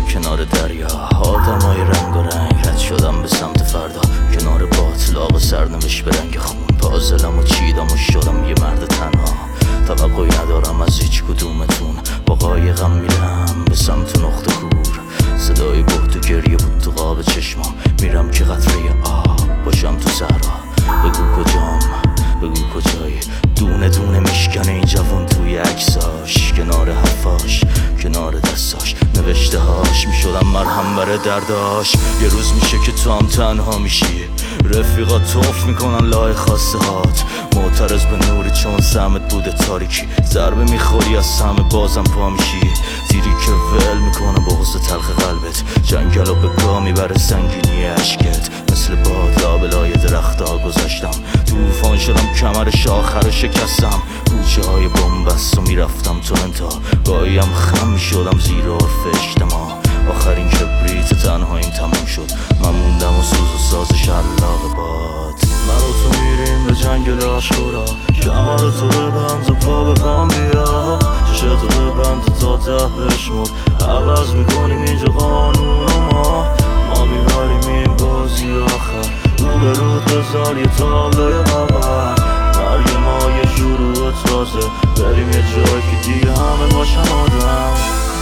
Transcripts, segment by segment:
کنار دریا، آدمای رنگ و رنگ. رد شدم به سمت فردا، کنار باطلاق و سرنوشت به رنگ خون. پازلم و چیدم و شدم یه مرد تنها. توقعی ندارم از هیچ کدومتون. با قایقم میرم به سمت نقطه کور. صدای بهت و گریه بود تو قاب چشمام. میرم که قطره آب باشم تو صحرا. بگو کجام، بگو کجایی. دونه دونه میشکنه این جوون توی عکساش، کنار حرفاش، کنار دستاش، نوشته هاش. میشدم مرهم بره درداش. یه روز میشه که تو هم تنها میشی، رفیقات توف میکنن لای خواسته هات. معترض به نوری چون سمت بوده تاریکی. ضربه میخوری از سم بازم پا میشی. دیری که ول میکنه بغض تلخ قلبت. جنگل و به گاه میبره سنگینی عشقت. مثل باد لابلای درختا گذاشتم. توفان شدم کمر شاخر شکستم. کوچه های بنبست و میرفتم تو انتها. گاهیم خم میشدم زیر عرف اجتماع. آخرین کبریت تنهاییم تموم شد. من موندم و سوز و ساز شلاق باد. من و تو میریم به جنگل آشورا. کمر تو ببند و پا به پام بیا. چشتو ببند تا ته بشمر. عوض میکنیم اینجا قانون ما میبریم این بازی آخر. رو به رو بذار یه تابلوی خبر. مرگ ما یه شروع تازه. بریم یه جایی که دیگه همه باشن آدم.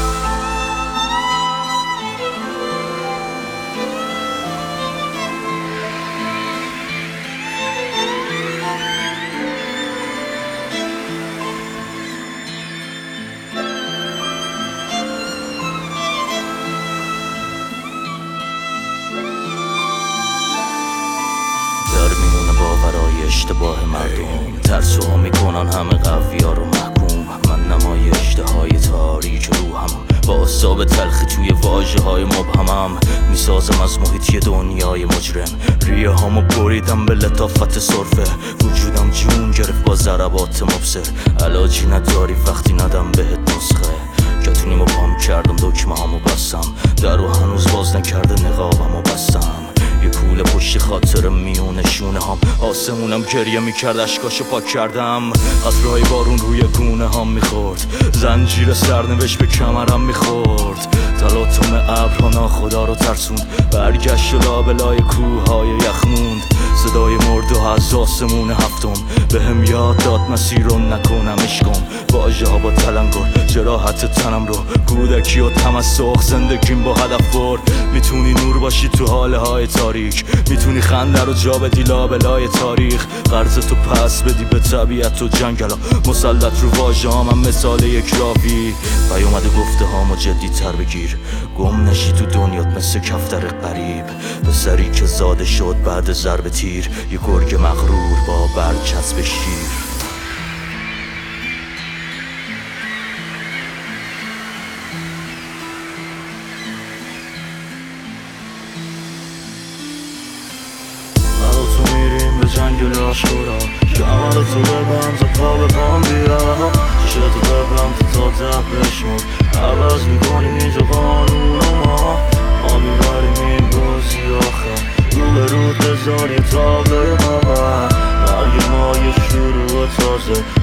باورای اشتباه مردم. ترسوها میکنن همه قویا رو محکوم. من نمای اشتهای تاریک روحم. با اعصاب تلخی توی واژه های مبهمم. میسازم از محیط یه دنیای مجرم. ریه هامو بریدم به لطافت صرفه. وجودم جون گرفت با ضربات مبصر. علاجی نداری وقتی ندم بهت نسخه. کتونیمو پام کردم دکمه هامو بستم. درو هنوز باز نکرده نقابمو بستم. یه کوله پشت خاطر میونه شونه هم. آسمونم گریه میکرد اشکاشو پاک کردم. قطرهای بارون روی گونه هم میخورد. زنجیر سرنوشت به کمرم میخورد. تلاطم ابرها ناخدا رو ترسوند. برگشت و لابلای کوههای یخ موند. صدای مرده از آسمون هفتم. بهم یاد داد مسیر رو نکنم عشقم. واژه ها با تلنگر جراحت تنم رو. کودکی و تمسخ زندگیم با هدف برد. میتونی نور باشی تو حاله های تاریک. میتونی خنده رو جا بدی لابلای تاریخ. قرض تو پس بدی به طبیعت و جنگلا. مسلط رو واژه هم مثال یک راوی. پیامد گفته هامو جدی تر بگیر. گم نشی تو دنیات مثل کفتر غریب. پسری که زاده شد بعد ضرب تیر. یه گرگ مغرور با برچسب شیر. جنگل آشورا. کمر تو ببند و پا به پام بیا. چشتو ببند تا ته بشمر. عوض میکنیم اینجا قانون ما میبریم این بازی آخر. رو به رو بذار یه تابلوی خبر. مرگ ما یه شروع تازه.